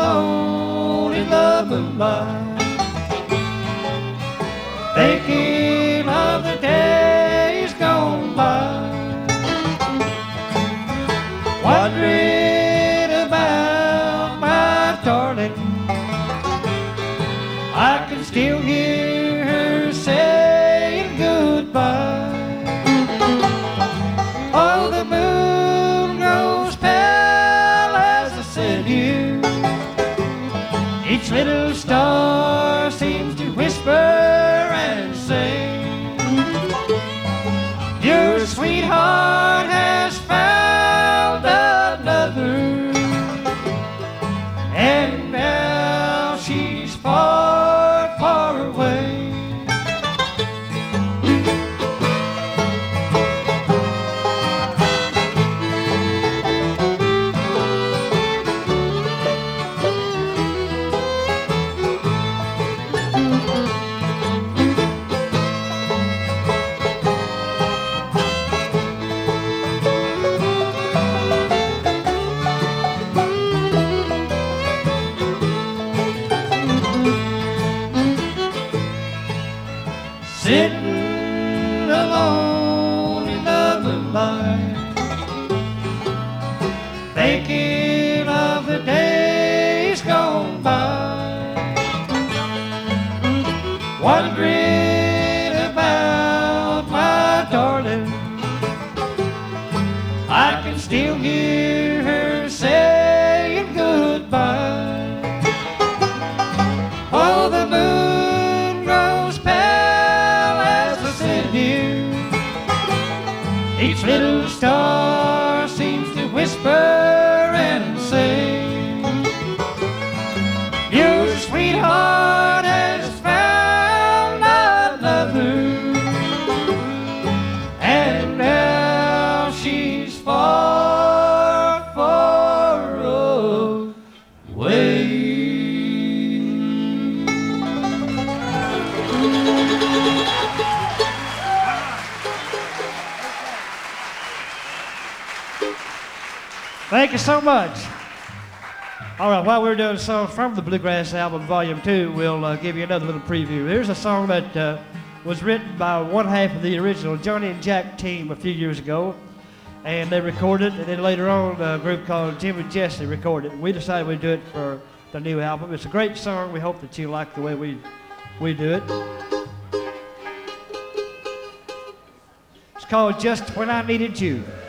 alone in the moonlight, thinking of the days gone by, wondering about my darling. I can still hear her saying goodbye. Oh, the moon grows pale as I sit here. Each little star seems to whisper and sing. Your sweetheart has found another, and now she's far, far away. Sitting alone in the moonlight, thinking of the days gone by, wondering about my darling. I can still hear her saying goodbye. Oh, the moon grows pale as I sit here. Each little star seems to whisper and sing. Your sweetheart has found another, and now she's far, far away. Thank you so much. All right, while we're doing a song from the Bluegrass album, Volume 2, we'll give you another little preview. Here's a song that was written by one half of the original Johnny and Jack team a few years ago, and they recorded it, and then later on a group called Jim and Jesse recorded it. We decided we'd do it for the new album. It's a great song. We hope that you like the way we do it. It's called Just When I Needed You.